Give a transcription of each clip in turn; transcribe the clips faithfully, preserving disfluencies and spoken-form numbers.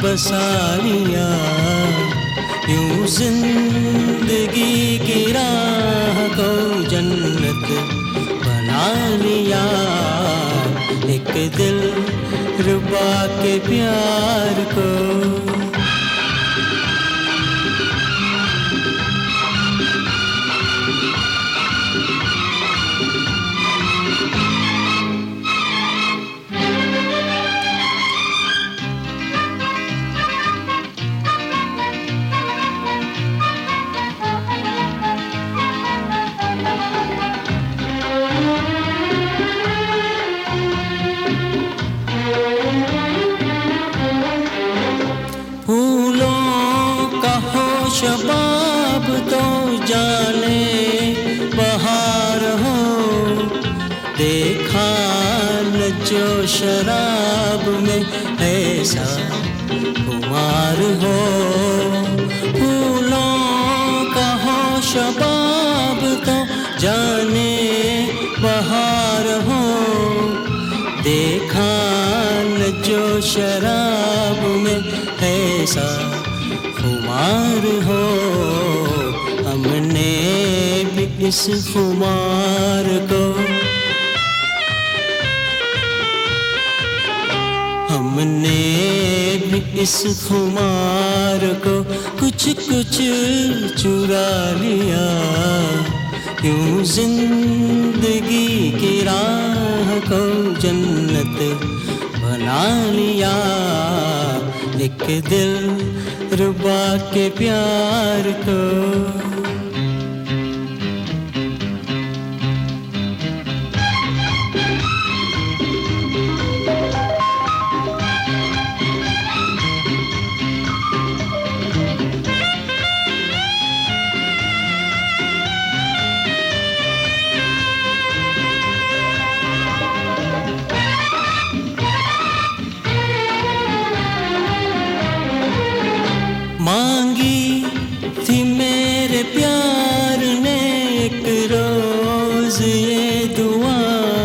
बसा लिया, यूं जिंदगी की राह को जन्नत बना लिया। एक दिल रुबा के प्यार को शबाब तो जाने बहार हो, देखा न जो शराब में ऐसा खुमार हो। फूलों का हो शबाब तो जाने बहार हो, देखा न जो शराब में ऐसा खुमार हो। हमने भी इस खुमार को हमने भी इस खुमार को कुछ कुछ चुरा लिया, यूं जिंदगी की राह को जन्नत बना लिया। एक दिल रुबा के प्यार को मांगी थी मेरे प्यार ने एक रोज ये दुआ,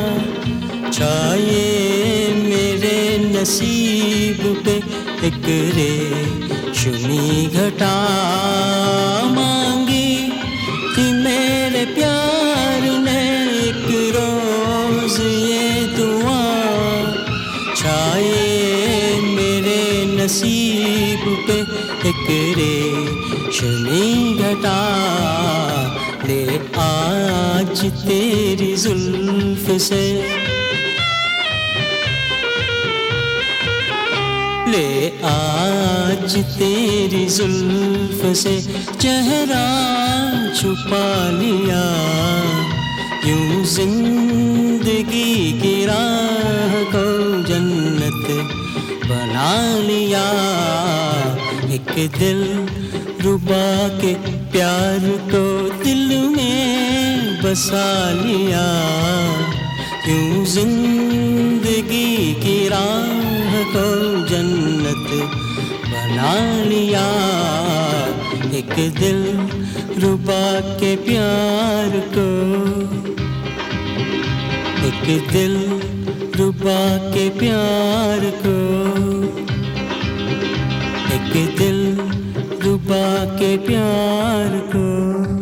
छाए मेरे नसीब पे एक रेशमी घटा। मांगी थी मेरे प्यार ने एक रोज ये दुआ, छाए मेरे नसीब पे एक रेशमी घटा। ले आज तेरी जुल्फ से, ले आज तेरी जुल्फ से चेहरा छुपा लिया, यूं जिंदगी की राह को जन्नत बना लिया। एक दिल रुबा के प्यार को दिल में बसा लिया, यूं जिंदगी की राह को जन्नत बना लिया। एक दिल रुबा के प्यार को, एक दिल रुबा के प्यार को, एक दिल रुबा के प्यार को।